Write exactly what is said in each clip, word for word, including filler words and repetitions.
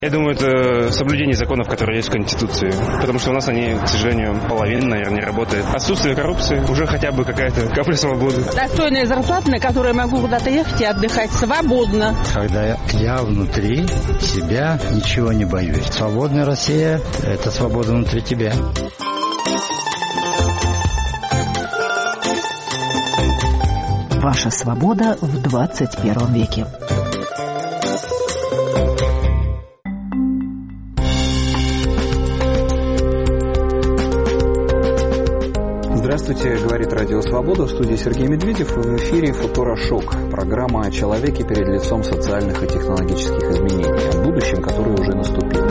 Я думаю, это соблюдение законов, которые есть в Конституции. Потому что у нас они, к сожалению, половина, наверное, не работает. Отсутствие коррупции, уже хотя бы какая-то капля свободы. Достойная зарплата, на которой я могу куда-то ехать и отдыхать свободно. Когда я внутри себя ничего не боюсь. Свободная Россия – это свобода внутри тебя. Ваша свобода в двадцать первом веке. Здравствуйте, говорит Радио Свобода, в студии Сергей Медведев, в эфире «Футурошок», программа о человеке перед лицом социальных и технологических изменений, о будущем, которое уже наступило.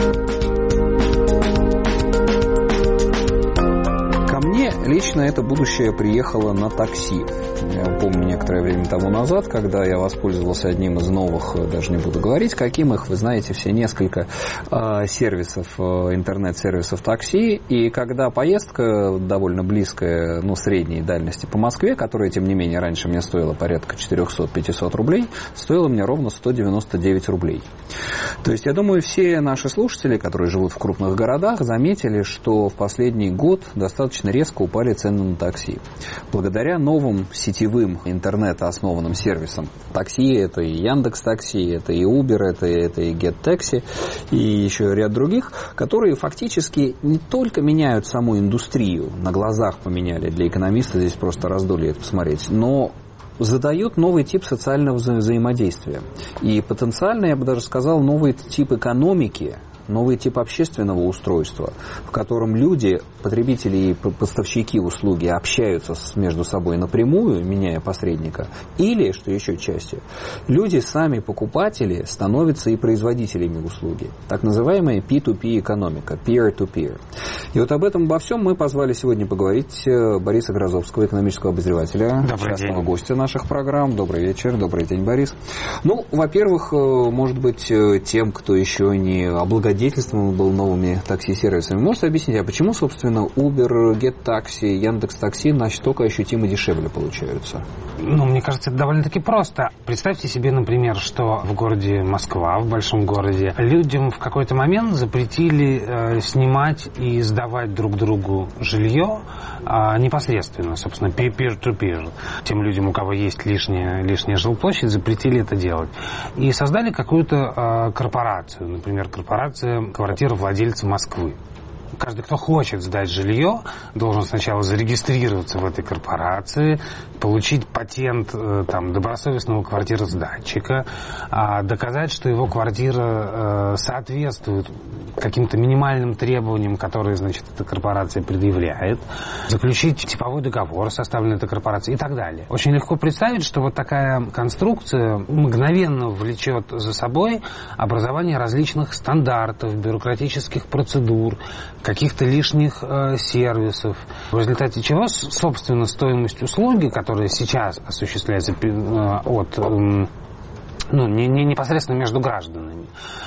Ко мне лично это будущее приехало на такси. Я помню некоторое время тому назад, когда я воспользовался одним из новых, даже не буду говорить, каким их, вы знаете, все несколько э, сервисов, э, интернет-сервисов такси, и когда поездка довольно близкая, ну, средней дальности по Москве, которая, тем не менее, раньше мне стоила порядка четыреста-пятьсот рублей, стоила мне ровно сто девяносто девять рублей. То есть, я думаю, все наши слушатели, которые живут в крупных городах, заметили, что в последний год достаточно резко упали цены на такси. Благодаря новым сетевым интернет-основанным сервисам такси, это и Яндекс.Такси, это и Uber, это, это и GetTaxi, и еще ряд других, которые фактически не только меняют саму индустрию, на глазах поменяли, для экономиста здесь просто раздолье это посмотреть, но задают новый тип социального вза- взаимодействия. И потенциально, я бы даже сказал, новый тип экономики, новый тип общественного устройства, в котором люди, потребители и поставщики услуги общаются между собой напрямую, меняя посредника, или, что еще чаще, люди, сами покупатели, становятся и производителями услуги. Так называемая пи ту пи экономика, peer-to-peer. И вот об этом, обо всем мы позвали сегодня поговорить Бориса Грозовского, экономического обозревателя, Добрый частного день. гостя наших программ. Добрый вечер, добрый день, Борис. Ну, во-первых, может быть, тем, кто еще не облагодетельствован был новыми такси-сервисами, можете объяснить, а почему, собственно, Uber, GetTaxi, Яндекс.Такси настолько ощутимо дешевле получаются? Ну, мне кажется, это довольно-таки просто. Представьте себе, например, что в городе Москва, в большом городе, людям в какой-то момент запретили э, снимать и сдавать друг другу жилье э, непосредственно, собственно, peer-to-peer. Тем людям, у кого есть лишняя, лишняя жилплощадь, запретили это делать. И создали какую-то э, корпорацию, например, корпорация квартировладельцев Москвы. Каждый, кто хочет сдать жилье, должен сначала зарегистрироваться в этой корпорации, получить патент там, добросовестного квартиросдатчика, доказать, что его квартира соответствует каким-то минимальным требованиям, которые, значит, эта корпорация предъявляет, заключить типовой договор, составленный этой корпорацией и так далее. Очень легко представить, что вот такая конструкция мгновенно влечет за собой образование различных стандартов, бюрократических процедур, каких-то лишних э, сервисов, в результате чего, собственно, стоимость услуги, которая сейчас осуществляется э, от... Э, ну, не, не непосредственно между гражданами,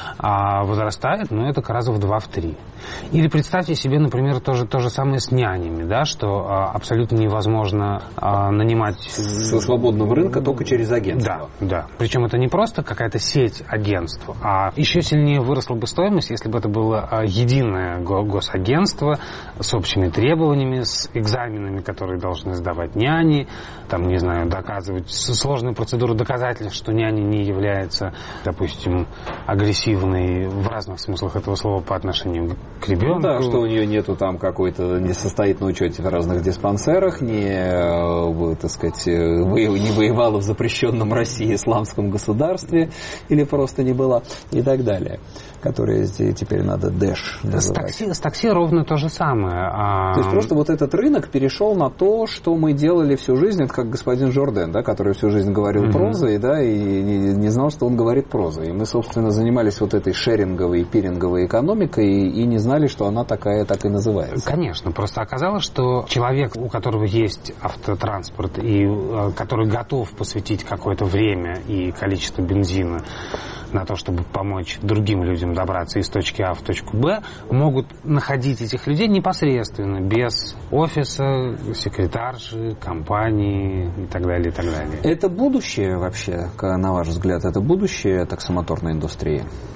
а возрастает, но это раза в два, в три. Или представьте себе, например, то же, то же самое с нянями, да, что а, абсолютно невозможно а, нанимать... Со свободного рынка только через агентство. Да, да. Причем это не просто какая-то сеть агентств, а еще сильнее выросла бы стоимость, если бы это было а, единое госагентство с общими требованиями, с экзаменами, которые должны сдавать няни, там, не знаю, доказывать сложную процедуру доказательств, что няня не является, допустим, агрессивной в разных смыслах этого слова по отношению к ребенку. Ну да, что у нее нету там какой-то, не состоит на учете в разных диспансерах, не, так сказать, не воевала в запрещенном России исламском государстве или просто не была и так далее, которые теперь надо дэш называть. С такси, с такси ровно то же самое. То есть просто вот этот рынок перешел на то, что мы делали всю жизнь, это как господин Жорден, да, который всю жизнь говорил mm-hmm. прозой, да, и не, не знал, что он говорит прозой. И мы, собственно, занимались вот этой шеринговой, пиринговой экономикой и, и не знали, что она такая, так и называется. Конечно, просто оказалось, что человек, у которого есть автотранспорт и который готов посвятить какое-то время и количество бензина на то, чтобы помочь другим людям добраться из точки А в точку Б, могут находить этих людей непосредственно, без офиса, секретарши, компании и так далее, и так далее. Это будущее вообще, на ваш взгляд, это будущее таксомоторной индустрии?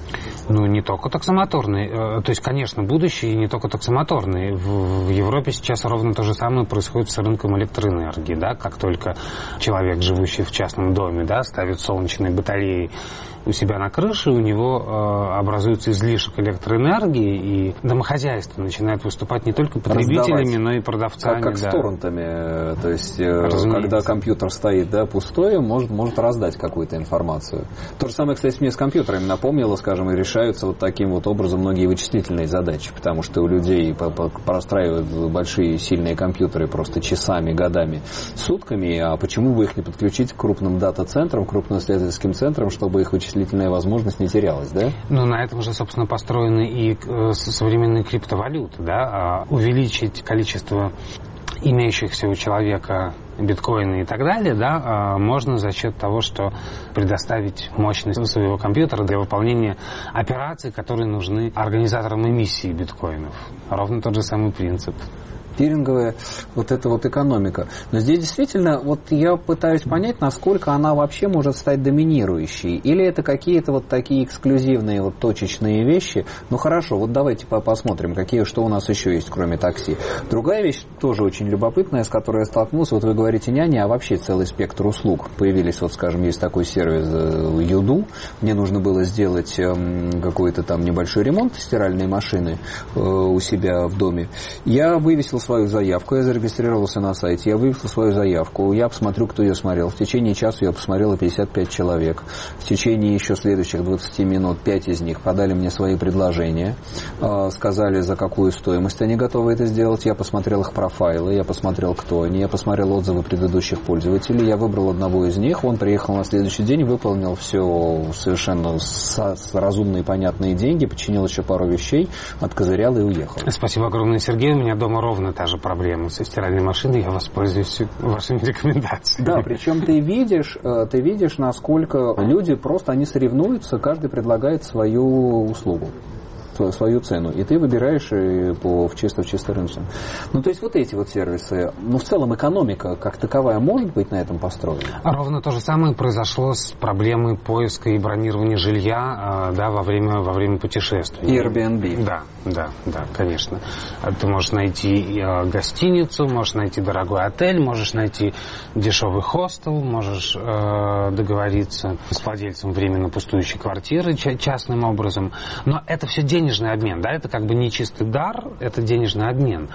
Ну, не только таксомоторный. То есть, конечно, будущее не только таксомоторный. В, в Европе сейчас ровно то же самое происходит с рынком электроэнергии. Да? Как только человек, живущий в частном доме, да, ставит солнечные батареи у себя на крыше, у него э, образуется излишек электроэнергии, и домохозяйство начинает выступать не только потребителями, раздавать, но и продавцами. Как, как да. с торрентами. То есть, разумеется, когда компьютер стоит, да, пустой, может, может раздать какую-то информацию. То же самое, кстати, мне с компьютерами напомнило, скажем, и решаются вот таким вот образом многие вычислительные задачи, потому что у людей простраивают большие сильные компьютеры просто часами, годами, сутками, а почему бы их не подключить к крупным дата-центрам, крупным исследовательским центрам, чтобы их вычислительная возможность не терялась, да? Ну, на этом же, собственно, построены и современные криптовалюты, да, увеличить количество имеющихся у человека биткоины и так далее, да, можно за счет того, что предоставить мощность своего компьютера для выполнения операций, которые нужны организаторам эмиссии биткоинов. Ровно тот же самый принцип. Пиринговая вот эта вот экономика. Но здесь действительно, вот я пытаюсь понять, насколько она вообще может стать доминирующей. Или это какие-то вот такие эксклюзивные, вот точечные вещи. Ну хорошо, вот давайте посмотрим, какие, что у нас еще есть, кроме такси. Другая вещь, тоже очень любопытная, с которой я столкнулся. Вот вы говорите няня, а вообще целый спектр услуг. Появились, вот скажем, есть такой сервис Юду. Мне нужно было сделать какой-то там небольшой ремонт стиральной машины у себя в доме. Я вывесил свою заявку, я зарегистрировался на сайте, я вывесил свою заявку, я посмотрю, кто ее смотрел. В течение часа ее посмотрело пятьдесят пять человек. В течение еще следующих двадцати минут пять из них подали мне свои предложения, сказали, за какую стоимость они готовы это сделать. Я посмотрел их профайлы, я посмотрел, кто они, я посмотрел отзывы предыдущих пользователей, я выбрал одного из них, он приехал на следующий день, выполнил все совершенно с, с разумные и понятные деньги, починил еще пару вещей, откозырял и уехал. Спасибо огромное, Сергей. У меня дома ровно та же проблема со стиральной машиной, я воспользуюсь вашими рекомендациями. Да, причем ты видишь, ты видишь, насколько люди просто, они соревнуются, каждый предлагает свою услугу, свою цену, и ты выбираешь по, в чисто в чисто рыночном. Ну, то есть вот эти вот сервисы, ну, в целом экономика как таковая может быть на этом построена? Ровно то же самое произошло с проблемой поиска и бронирования жилья, да, во время, во время путешествий. Airbnb. Да, да, да, конечно. Ты можешь найти гостиницу, можешь найти дорогой отель, можешь найти дешевый хостел, можешь э, договориться с владельцем временно пустующей квартиры частным образом. Но это все денежный обмен, да, это как бы не чистый дар, это денежный обмен.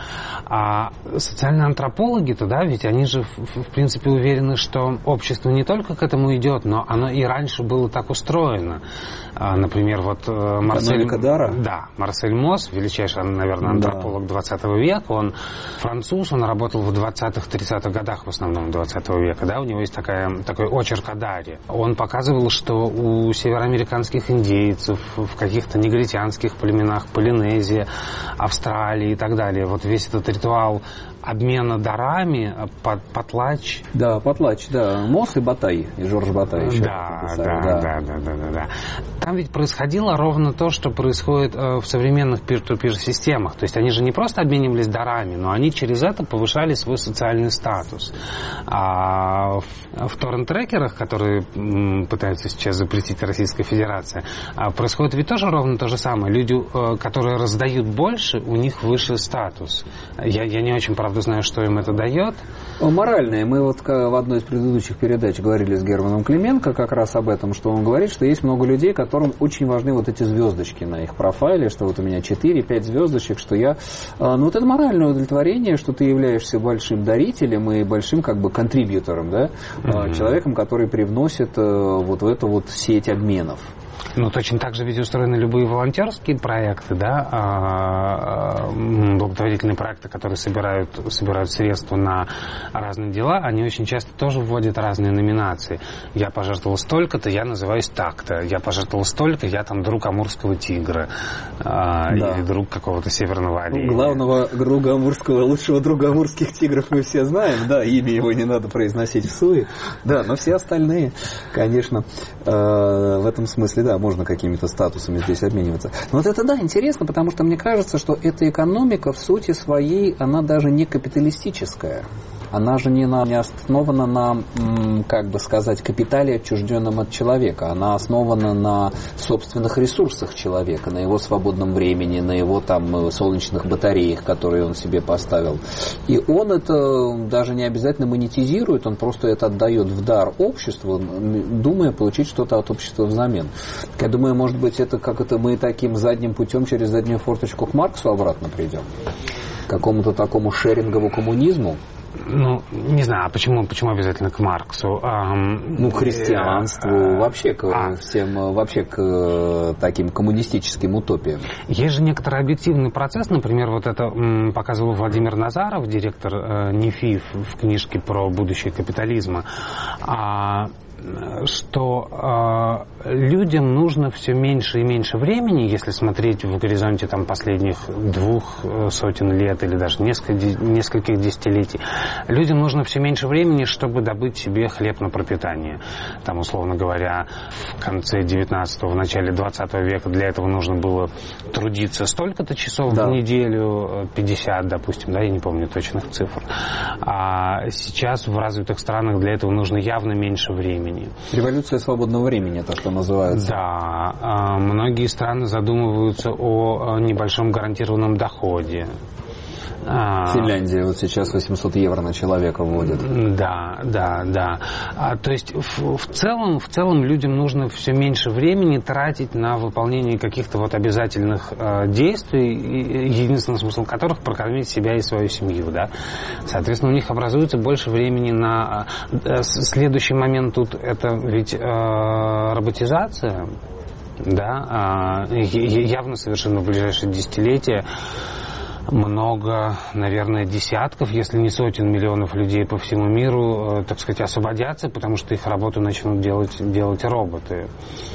А социальные антропологи-то, да, ведь они же в, в принципе уверены, что общество не только к этому идет, но оно и раньше было так устроено. А, например, вот Марсель... Дара? Да, Марсель Мосс, величайший, наверное, антрополог двадцатого века, он француз, он работал в двадцатых-тридцатых годах в основном двадцатого века, да, у него есть такая, такой очерк о Даре. Он показывал, что у североамериканских индейцев, в каких-то негритянских племенах Полинезии, Австралии и так далее. Вот весь этот ритуал обмена дарами, потлач. Да, потлач, да. Мосс и Батай, и Жорж Батай еще. Да, да, да, да, да, да, да. Там ведь происходило ровно то, что происходит в современных peer-to-peer системах. То есть они же не просто обменивались дарами, но они через это повышали свой социальный статус. А в торрент-трекерах, которые пытаются сейчас запретить Российская Федерация, происходит ведь тоже ровно то же самое. Люди, которые раздают больше, у них выше статус. Я, я не очень, правда, знаю, что им это дает. Моральное. Мы вот в одной из предыдущих передач говорили с Германом Клименко как раз об этом, что он говорит, что есть много людей, которым очень важны вот эти звездочки на их профайле, что вот у меня четыре-пять звездочек, что я... Ну, вот это моральное удовлетворение, что ты являешься большим дарителем и большим как бы контрибьютором, да, mm-hmm. человеком, который привносит вот в эту вот сеть обменов. Ну, точно так же ведь устроены любые волонтерские проекты, да, благотворительные проекты, которые собирают, собирают средства на разные дела, они очень часто тоже вводят разные номинации. Я пожертвовал столько-то, я называюсь так-то. Я пожертвовал столько, я там друг амурского тигра. Да. Или друг какого-то северного оленя. Главного друга амурского, лучшего друга амурских тигров мы все знаем. Да, имя его не надо произносить в суе. Да, но все остальные, конечно, в этом смысле, да, можно какими-то статусами здесь обмениваться. Но вот это, да, интересно, потому что мне кажется, что эта экономика в сути своей, она даже не капиталистическая. она же не, на, не основана на, как бы сказать, капитале, отчужденном от человека. Она основана на собственных ресурсах человека, на его свободном времени, на его там солнечных батареях, которые он себе поставил. И он это даже не обязательно монетизирует, он просто это отдает в дар обществу, думая получить что-то от общества взамен. Я думаю, может быть, это как это мы таким задним путем через заднюю форточку к Марксу обратно придем? К какому-то такому шеринговому коммунизму? Ну, не знаю, а почему, почему обязательно к Марксу? Эм, ну, к христианству, э, вообще, к, а, всем, вообще к таким коммунистическим утопиям. Есть же некоторый объективный процесс, например, вот это м, показывал Владимир Назаров, директор э, НИФИ в книжке про будущее капитализма, а, что э, людям нужно все меньше и меньше времени, если смотреть в горизонте там, последних двух сотен лет или даже нескольких, нескольких десятилетий, людям нужно все меньше времени, чтобы добыть себе хлеб на пропитание. Там, условно говоря, в конце девятнадцатого, в начале двадцатого века для этого нужно было трудиться столько-то часов да. в неделю, пятьдесят, допустим, да, я не помню точных цифр. А сейчас в развитых странах для этого нужно явно меньше времени. Революция свободного времени, это что называется. Да, многие страны задумываются о небольшом гарантированном доходе. Финляндия вот сейчас восемьсот евро на человека вводит. Да, да, да. А, то есть в, в целом, в целом людям нужно все меньше времени тратить на выполнение каких-то вот обязательных э, действий, единственный смысл которых прокормить себя и свою семью, да. Соответственно, у них образуется больше времени на э, следующий момент тут это ведь э, роботизация, да, э, явно совершенно в ближайшие десятилетия. Много, наверное, десятков, если не сотен миллионов людей по всему миру, так сказать, освободятся, потому что их работу начнут делать, делать роботы.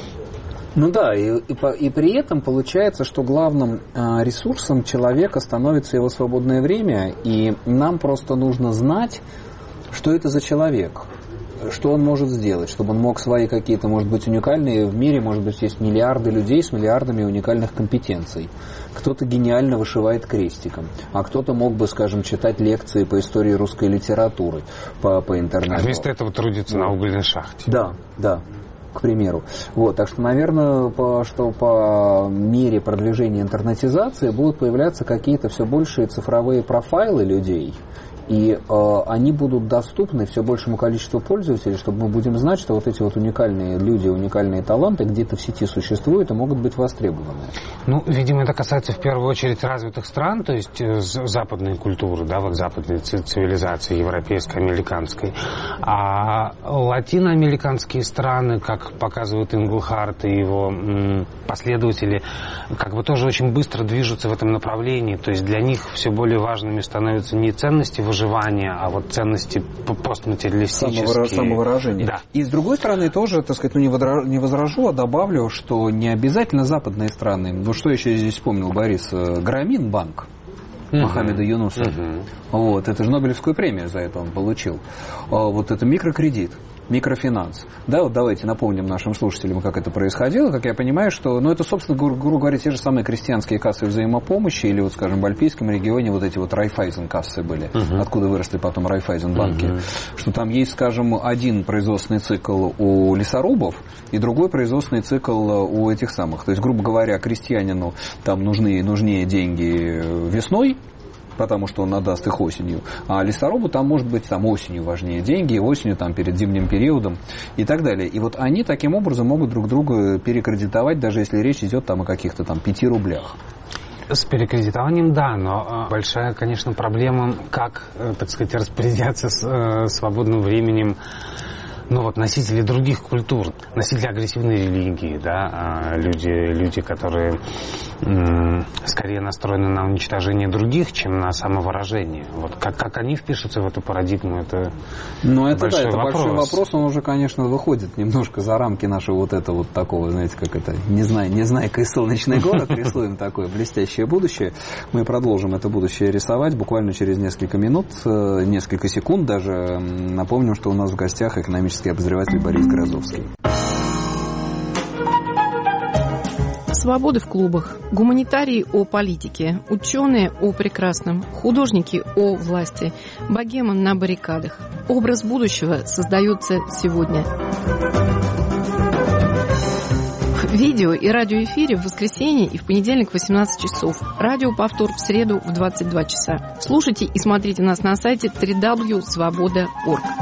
Ну да, и, и, и при этом получается, что главным э, ресурсом человека становится его свободное время, и нам просто нужно знать, что это за человек. Что он может сделать, чтобы он мог свои какие-то, может быть, уникальные, в мире, может быть, есть миллиарды людей с миллиардами уникальных компетенций. Кто-то гениально вышивает крестиком, а кто-то мог бы, скажем, читать лекции по истории русской литературы по, по интернету. А вместо этого трудиться на угольной шахте. Да, да. К примеру. Вот, так что, наверное, по, что по мере продвижения интернетизации будут появляться какие-то все большие цифровые профайлы людей, и э, они будут доступны все большему количеству пользователей, чтобы мы будем знать, что вот эти вот уникальные люди, уникальные таланты где-то в сети существуют и могут быть востребованы. Ну, видимо, это касается в первую очередь развитых стран, то есть э, западной культуры, да, вот западной цивилизации, европейской, американской. А латиноамериканские страны, как показывают Инглхарт и его м, последователи, как бы тоже очень быстро движутся в этом направлении. То есть для них все более важными становятся не ценности выживания, а вот ценности постматериалистические. Самовыражения. Да. И с другой стороны тоже, так сказать, ну не возражу, а добавлю, что не обязательно западные страны. Ну что еще здесь вспомнил Борис? Граминбанк. Uh-huh. Мохаммеда Юнуса. Uh-huh. Вот, это же Нобелевскую премию за это он получил. Вот это микрокредит, микрофинанс. Да, вот давайте напомним нашим слушателям, как это происходило. Как я понимаю, что, ну, это, собственно, грубо говоря, те же самые крестьянские кассы взаимопомощи, или, вот, скажем, в Альпийском регионе вот эти вот Райффайзен-кассы были, uh-huh. откуда выросли потом Райффайзен-банки. Uh-huh. Что там есть, скажем, один производственный цикл у лесорубов и другой производственный цикл у этих самых. То есть, грубо говоря, крестьянину там нужны, нужнее деньги весной, потому что он отдаст их осенью. А лесорубу там, может быть, там осенью важнее деньги, осенью там перед зимним периодом и так далее. И вот они таким образом могут друг друга перекредитовать, даже если речь идет там о каких-то там пяти рублях. С перекредитованием, да, но большая, конечно, проблема, как, так сказать, распорядиться с свободным временем, ну вот, носители других культур, носители агрессивной религии, да, люди, люди, которые м- скорее настроены на уничтожение других, чем на самовыражение. Вот как, как они впишутся в эту парадигму, это ну, это большой да, это вопрос. большой вопрос, он уже, конечно, выходит немножко за рамки нашего вот этого вот такого, знаете, как это, не знаю, не знаю, как солнечный город, рисуем такое блестящее будущее. Мы продолжим это будущее рисовать буквально через несколько минут, несколько секунд даже. Напомним, что у нас в гостях экономический обозреватель Борис Грозовский. Свободы в клубах, гуманитарии о политике, ученые о прекрасном, художники о власти, богема на баррикадах. Образ будущего создается сегодня. В видео и радиоэфире в воскресенье и в понедельник в восемнадцать часов. Радиоповтор в среду в двадцать два часа. Слушайте и смотрите нас на сайте дабл ю дабл ю дабл ю точка свобода точка орг.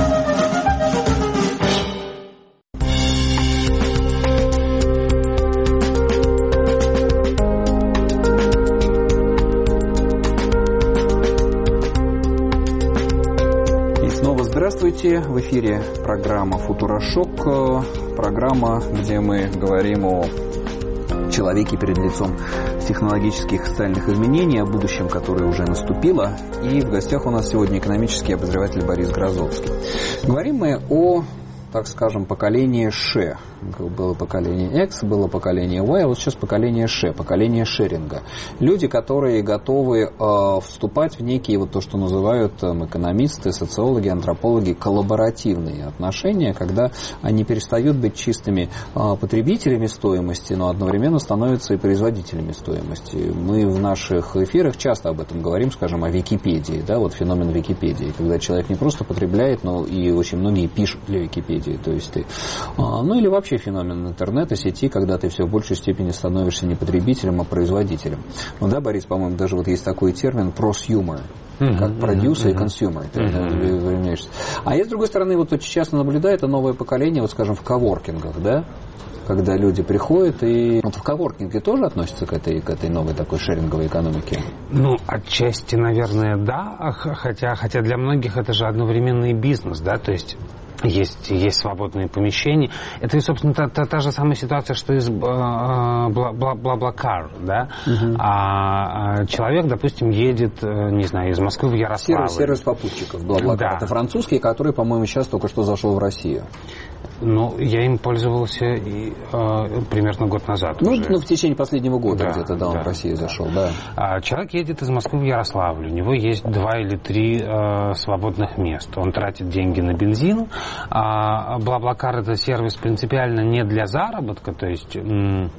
Здравствуйте, в эфире программа «Футурошок», программа, где мы говорим о человеке перед лицом технологических и социальных изменений, о будущем, которое уже наступило. И в гостях у нас сегодня экономический обозреватель Борис Грозовский. Говорим мы о, так скажем, поколении Ше. Было поколение X, было поколение Y, а вот сейчас поколение Ше, поколение шеринга. Люди, которые готовы э, вступать в некие, вот то, что называют э, экономисты, социологи, антропологи, коллаборативные отношения, когда они перестают быть чистыми э, потребителями стоимости, но одновременно становятся и производителями стоимости. Мы в наших эфирах часто об этом говорим, скажем, о Википедии, да, вот феномен Википедии, когда человек не просто потребляет, но и очень многие пишут для Википедии, то есть ты, э, ну или вообще феномен интернета, сети, когда ты все в большей степени становишься не потребителем, а производителем. Ну да, Борис, по-моему, даже вот есть такой термин prosumer, mm-hmm, как продюсер mm-hmm, и консюмер. Mm-hmm. А я, с другой стороны, вот очень часто наблюдаю это новое поколение, вот скажем, в коворкингах, да, когда люди приходят, и вот в коворкинге тоже относятся к этой, к этой новой такой шеринговой экономике? Ну, отчасти, наверное, да, хотя, хотя для многих это же одновременный бизнес, да, то есть Есть, есть свободные помещения. Это, собственно, та, та, та же самая ситуация, что и с Бла-Бла-Кар, да? Uh-huh. А, а человек, допустим, едет, не знаю, из Москвы в Ярославль. Сервис, сервис попутчиков Бла-Бла-Кар. Да. Это французский, который, по-моему, сейчас только что зашел в Россию. Ну, я им пользовался и, э, примерно год назад. Ну, уже. ну, в течение последнего года да, где-то, да, он да, в Россию да. зашел, да. А человек едет из Москвы в Ярославль. У него есть два или три э, свободных места. Он тратит деньги на бензин. А Бла-Бла-Кар — это сервис принципиально не для заработка, то есть... М-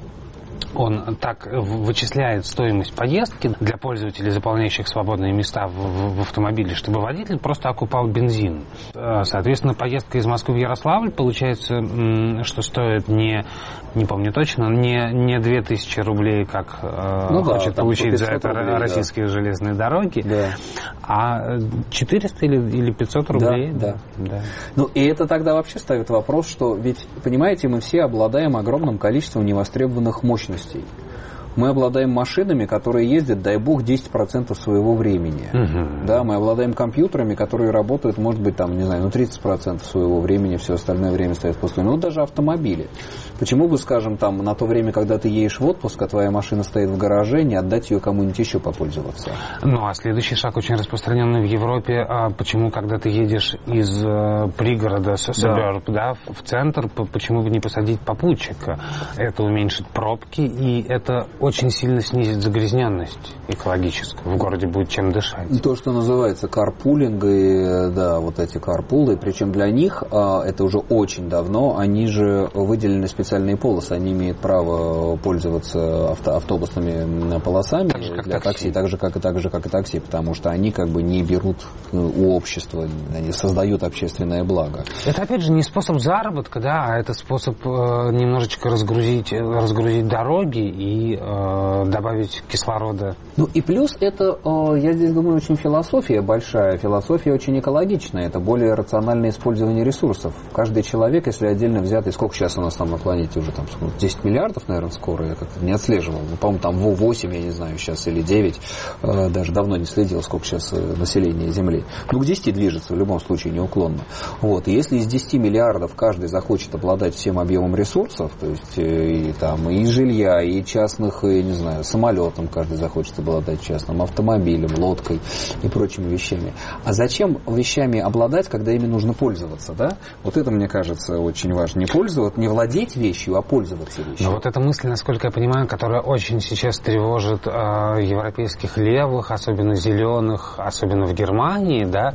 Он так вычисляет стоимость поездки для пользователей, заполняющих свободные места в, в, в автомобиле, чтобы водитель просто окупал бензин. Соответственно, поездка из Москвы в Ярославль получается, что стоит не, не помню точно, не, не две тысячи рублей, как ну, хочет да, получить за это рублей, российские да. железные дороги, да. а четыреста или, или пятьсот рублей. Да, да. Да. Ну, и это тогда вообще ставит вопрос, что ведь, понимаете, мы все обладаем огромным количеством невостребованных мощностей. Мы обладаем машинами, которые ездят, дай бог, десять процентов своего времени. Uh-huh. Да, мы обладаем компьютерами, которые работают, может быть, там, не знаю, ну, тридцать процентов своего времени, все остальное время стоят пустыми. Ну, даже автомобили. Почему бы, скажем, там, на то время, когда ты едешь в отпуск, а твоя машина стоит в гараже, не отдать ее кому-нибудь еще попользоваться? Ну, а следующий шаг очень распространенный в Европе. А почему, когда ты едешь из э, пригорода, suburb, да. да, в центр, почему бы не посадить попутчика? Это уменьшит пробки, и это очень сильно снизит загрязненность экологическую. В городе будет чем дышать. То, что называется карпулинг, и, да, вот эти карпулы, причем для них, это уже очень давно, они же выделены специальные полосы, они имеют право пользоваться авто, автобусными полосами так же, для такси. такси, так же, как и, так же, как и такси, потому что они как бы не берут у общества, они создают общественное благо. Это, опять же, не способ заработка, да, а это способ э, немножечко разгрузить, разгрузить дороги и добавить кислорода. Ну и плюс это, я здесь думаю, очень философия большая, философия очень экологичная, это более рациональное использование ресурсов. Каждый человек, если отдельно взятый, сколько сейчас у нас там на планете уже, там десять миллиардов, наверное, скоро, я как-то не отслеживал, ну, по-моему, там восемь, я не знаю, сейчас или девять, даже давно не следил, сколько сейчас населения Земли. Ну, к десяти движется в любом случае неуклонно. Вот, и если из десяти миллиардов каждый захочет обладать всем объемом ресурсов, то есть и, там, и жилья, и частных их, я не знаю, самолетом каждый захочет обладать частным, автомобилем, лодкой и прочими вещами. А зачем вещами обладать, когда ими нужно пользоваться, да? Вот это, мне кажется, очень важно. Не пользоваться, не владеть вещью, а пользоваться вещью. Но вот эта мысль, насколько я понимаю, которая очень сейчас тревожит э, европейских левых, особенно зеленых, особенно в Германии, да,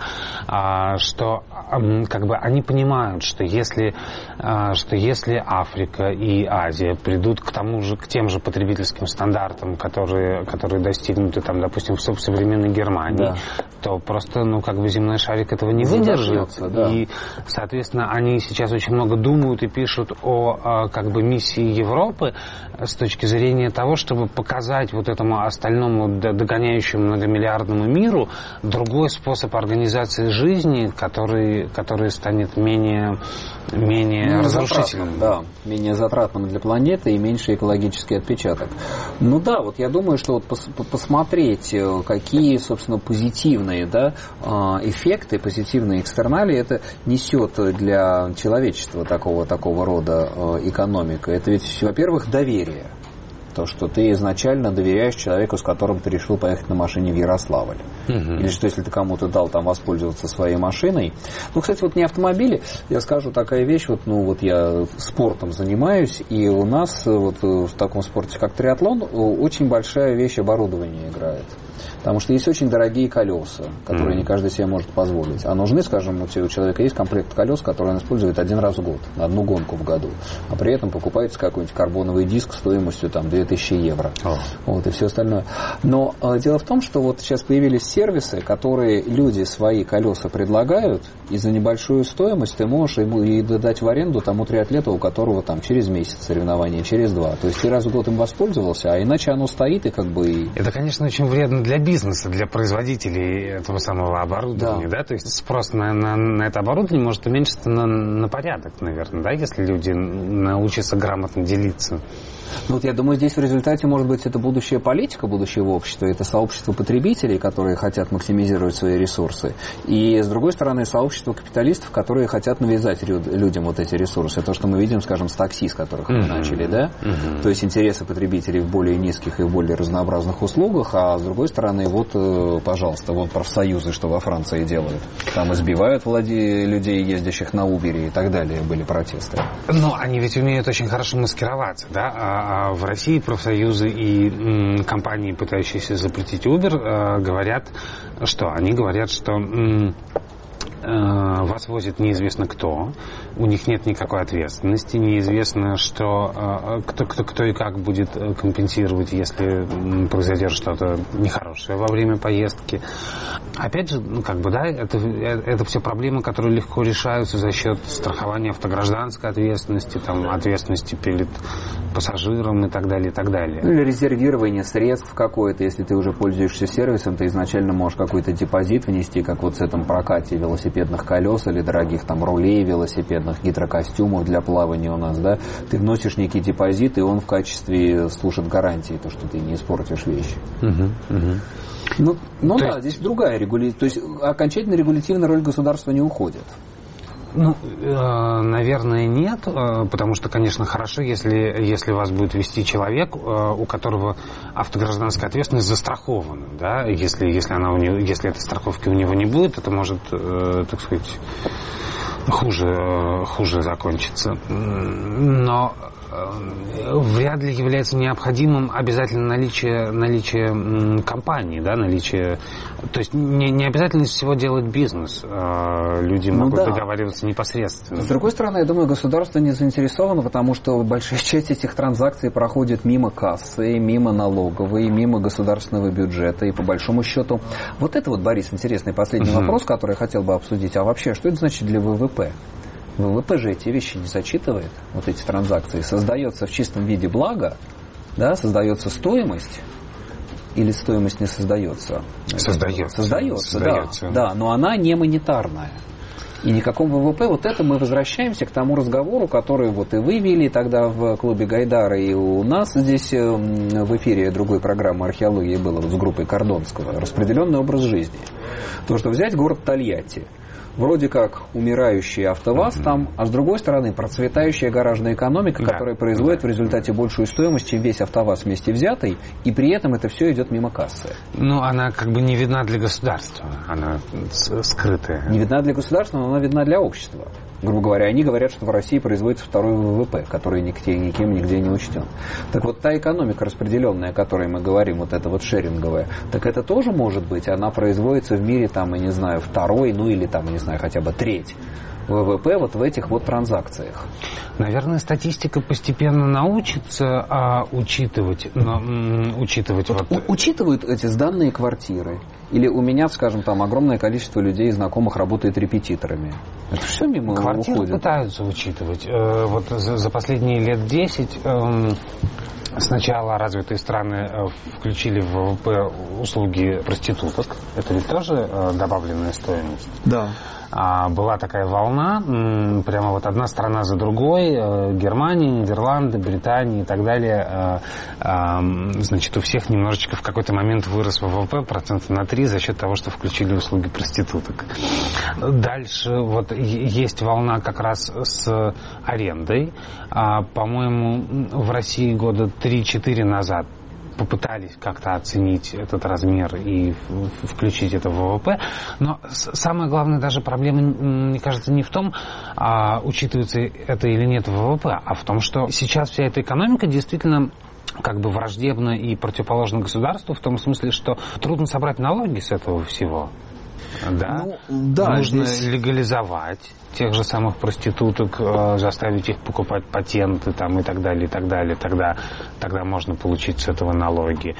э, что э, как бы они понимают, что если, э, что если Африка и Азия придут к тому же, к тем же потребительским стандартам, которые, которые достигнуты, там, допустим, в современной Германии, да, то просто, ну, как бы земной шарик этого не выдержит. Да. И, соответственно, они сейчас очень много думают и пишут о, как бы, миссии Европы с точки зрения того, чтобы показать вот этому остальному догоняющему многомиллиардному миру другой способ организации жизни, который, который станет менее, менее, менее разрушительным. Да, менее затратным для планеты и меньше экологический отпечаток. Ну да, вот я думаю, что вот пос, посмотреть, какие, собственно, позитивные, да, эффекты, позитивные экстерналии это несет для человечества такого, такого рода экономика. Это ведь, во-первых, доверие. То, что ты изначально доверяешь человеку, с которым ты решил поехать на машине в Ярославль. Uh-huh. Или что, если ты кому-то дал там воспользоваться своей машиной. Ну, кстати, вот не автомобили, я скажу такая вещь, вот, ну, вот я спортом занимаюсь, и у нас вот в таком спорте, как триатлон, очень большая вещь оборудования играет. Потому что есть очень дорогие колеса, которые mm. не каждый себе может позволить. А нужны, скажем, у человека есть комплект колес, который он использует один раз в год, на одну гонку в году. А при этом покупается какой-нибудь карбоновый диск стоимостью там две тысячи евро. Oh. Вот, и все остальное. Но э, дело в том, что вот сейчас появились сервисы, которые люди свои колеса предлагают, и за небольшую стоимость ты можешь ему и дать в аренду тому триатлету, у которого там через месяц соревнования, через два. То есть ты раз в год им воспользовался, а иначе оно стоит и как бы... Это, конечно, очень вредно для бизнеса, для производителей этого самого оборудования, да, да? То есть спрос на, на, на это оборудование может уменьшиться на, на порядок, наверное, да, если люди научатся грамотно делиться. Ну, вот я думаю, здесь в результате, может быть, это будущая политика будущего общества, это сообщество потребителей, которые хотят максимизировать свои ресурсы, и, с другой стороны, сообщество капиталистов, которые хотят навязать людям вот эти ресурсы. То, что мы видим, скажем, с такси, с которых мы mm-hmm. начали, да? Mm-hmm. То есть интересы потребителей в более низких и в более разнообразных услугах, а, с другой стороны, вот, пожалуйста, вот профсоюзы, что во Франции делают. Там избивают владе... людей, ездящих на Uber и так далее, были протесты. Но они ведь умеют очень хорошо маскироваться, да? А в России профсоюзы и м, компании, пытающиеся запретить Uber, э, говорят, что? Они говорят, что м, э, вас возит неизвестно кто, у них нет никакой ответственности, неизвестно, что, э, кто, кто, кто и как будет компенсировать, если произойдет что-то нехорошее во время поездки. Опять же, ну, как бы, да, это, это все проблемы, которые легко решаются за счет страхования автогражданской ответственности, там, ответственности перед пассажирам и так далее, и так далее. Ну, или резервирование средств какое-то, если ты уже пользуешься сервисом, ты изначально можешь какой-то депозит внести, как вот с этом прокате велосипедных колес или дорогих там рулей велосипедных, гидрокостюмов для плавания у нас, да, ты вносишь некий депозит, и он в качестве служит гарантией, то, что ты не испортишь вещи. Угу, угу. Ну, ну да, есть... здесь другая регуляция, то есть окончательно регулятивная роль государства не уходит. Ну, э, наверное, нет, э, потому что, конечно, хорошо, если, если вас будет вести человек, э, у которого автогражданская ответственность застрахована, да, если, если, она у него, если этой страховки у него не будет, это может, э, так сказать, хуже, э, хуже закончиться. Но вряд ли является необходимым обязательно наличие, наличие компании, да, наличие... То есть не, не обязательно из всего делать бизнес. Люди ну могут да. договариваться непосредственно. С другой стороны, я думаю, государство не заинтересовано, потому что большая часть этих транзакций проходит мимо кассы, мимо налоговой, мимо государственного бюджета. И по большому счету... Вот это вот, Борис, интересный последний угу. вопрос, который я хотел бы обсудить. А вообще, что это значит для ВВП? ВВП же эти вещи не зачитывает, вот эти транзакции. Создается в чистом виде благо, да, создается стоимость, или стоимость не создается? Создается. Создается, создается. Да, да, но она не монетарная. И никаком ВВП, вот это мы возвращаемся к тому разговору, который вот и вы вели тогда в клубе Гайдара, и у нас здесь в эфире другой программы «Археология» было вот с группой Кордонского. Распределенный образ жизни. То, что взять город Тольятти. вроде как умирающий АвтоВАЗ mm-hmm. там, а с другой стороны процветающая гаражная экономика, да. которая производит в результате большую стоимость, чем весь АвтоВАЗ вместе взятый, и при этом это все идет мимо кассы. Ну, она как бы не видна для государства, она скрытая. Не видна для государства, но она видна для общества. Грубо говоря, они говорят, что в России производится второй ВВП, который никем, никем нигде не учтен. Так вот, та экономика распределенная, о которой мы говорим, вот эта вот шеринговая, так это тоже может быть, она производится в мире, там, я не знаю, второй, ну или там, я не знаю, хотя бы треть ВВП вот в этих вот транзакциях. Наверное, статистика постепенно научится а, учитывать, но, м, учитывать вот, вот... У, учитывают эти сданные квартиры? Или у меня, скажем, там огромное количество людей, знакомых, работает репетиторами? Это все мимо Квартиры уходит? Пытаются учитывать. Э, вот за, за последние лет десять... Э, Сначала развитые страны включили в ВВП услуги проституток. Это ведь тоже добавленная стоимость? Да. Была такая волна, прямо вот одна страна за другой, Германия, Нидерланды, Британия и так далее. Значит, у всех немножечко в какой-то момент вырос ВВП процента на три за счет того, что включили услуги проституток. Дальше вот есть волна как раз с арендой. По-моему, в России года три-четыре назад попытались как-то оценить этот размер и включить это в ВВП. Но самая главная даже проблема, мне кажется, не в том, а, учитывается это или нет в ВВП, а в том, что сейчас вся эта экономика действительно как бы враждебна и противоположна государству, в том смысле, что трудно собрать налоги с этого всего. Да? Ну, да, нужно здесь... легализовать тех же самых проституток, э, заставить их покупать патенты там, и так далее, и так далее. Тогда, тогда можно получить с этого налоги.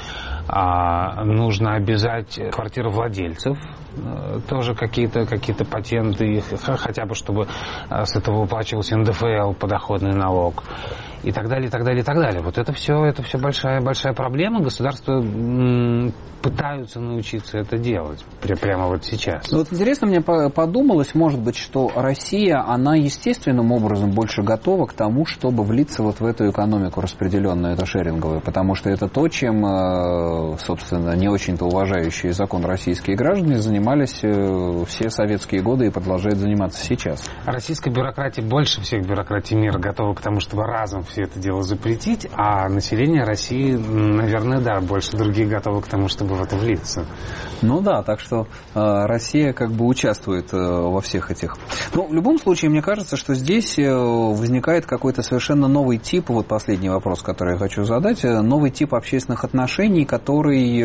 А, нужно обязать квартировладельцев э, тоже какие-то, какие-то патенты, хотя бы чтобы э, с этого выплачивался эн дэ эф эл, подоходный налог. И так далее, и так далее, и так далее. Вот это все, это все большая, большая проблема. Государства м- пытаются научиться это делать прямо вот сейчас. Ну, вот интересно мне подумалось, может быть, что Россия, она естественным образом больше готова к тому, чтобы влиться вот в эту экономику распределенную, эту шеринговую, потому что это то, чем, собственно, не очень-то уважающие закон российские граждане занимались все советские годы и продолжают заниматься сейчас. Российская бюрократия больше всех бюрократий мира готова к тому, чтобы разом все это дело запретить, а население России, наверное, да, больше других готово к тому, чтобы в это влиться. Ну да, так что э, Россия как бы участвует э, во всех этих. Но в любом случае, мне кажется, что здесь э, возникает какой-то совершенно новый тип, вот последний вопрос, который я хочу задать, э, новый тип общественных отношений, который,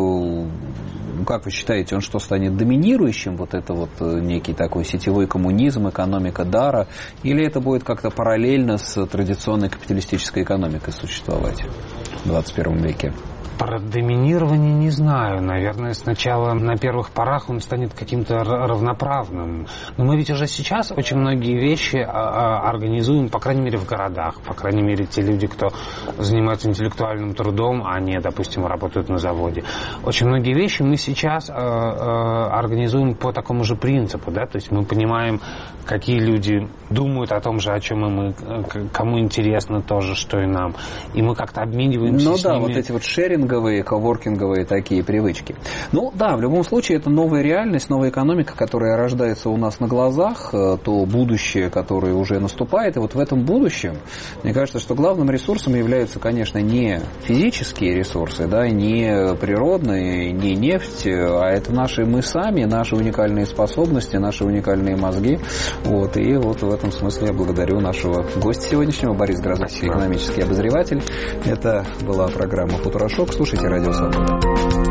э, как вы считаете, он что, станет доминирующим, вот это вот э, некий такой сетевой коммунизм, экономика дара, или это будет как-то параллельно с традиционной капиталистической экономикой существовать в двадцать первом веке? Про доминирование не знаю. Наверное, сначала на первых порах он станет каким-то равноправным. Но мы ведь уже сейчас очень многие вещи организуем, по крайней мере, в городах. По крайней мере, те люди, кто занимаются интеллектуальным трудом, а не, допустим, работают на заводе. Очень многие вещи мы сейчас организуем по такому же принципу. Да? То есть мы понимаем, какие люди думают о том же, о чем и мы, кому интересно тоже, что и нам. И мы как-то обмениваемся ну, с да, ними. Вот эти вот шеринговые, коворкинговые такие привычки. Ну да, в любом случае это новая реальность, новая экономика, которая рождается у нас на глазах, то будущее, которое уже наступает. И вот в этом будущем, мне кажется, что главным ресурсом являются, конечно, не физические ресурсы, да, не природные, не нефть, а это наши мы сами, наши уникальные способности, наши уникальные мозги. Вот, и вот в этом смысле я благодарю нашего гостя сегодняшнего, Борис Грозовский, экономический обозреватель. Это была программа «Футурошок». Слушайте «Радио Свобода».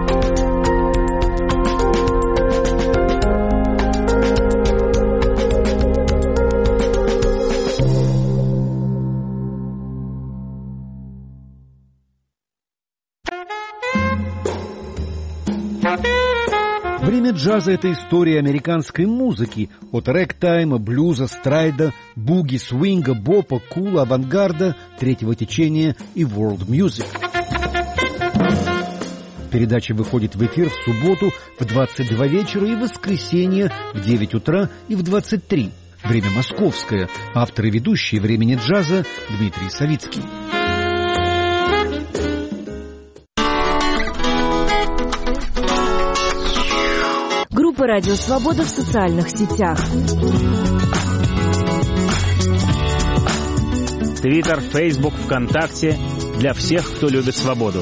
Время джаза – это история американской музыки. От рэг-тайма, блюза, страйда, буги, свинга, бопа, кула, авангарда, третьего течения и world music. Передача выходит в эфир в субботу в двадцать два вечера и в воскресенье в девять утра и в двадцать три. Время московское. Автор и ведущий «Времени джаза» Дмитрий Савицкий. группы «Радио Свобода» в социальных сетях. Твиттер, Фейсбук, ВКонтакте для всех, кто любит свободу.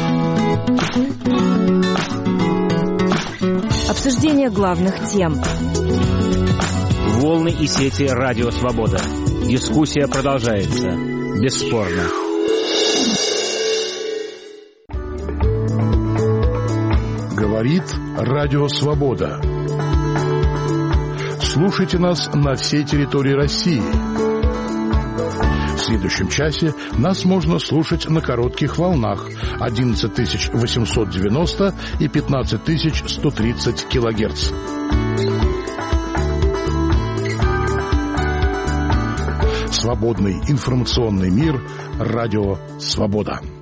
Обсуждение главных тем. Волны и сети «Радио Свобода». Дискуссия продолжается. Бесспорно. Говорит Радио Свобода. Слушайте нас на всей территории России. В следующем часе нас можно слушать на коротких волнах одиннадцать тысяч восемьсот девяносто и пятнадцать тысяч сто тридцать килогерц. Свободный информационный мир. Радио Свобода.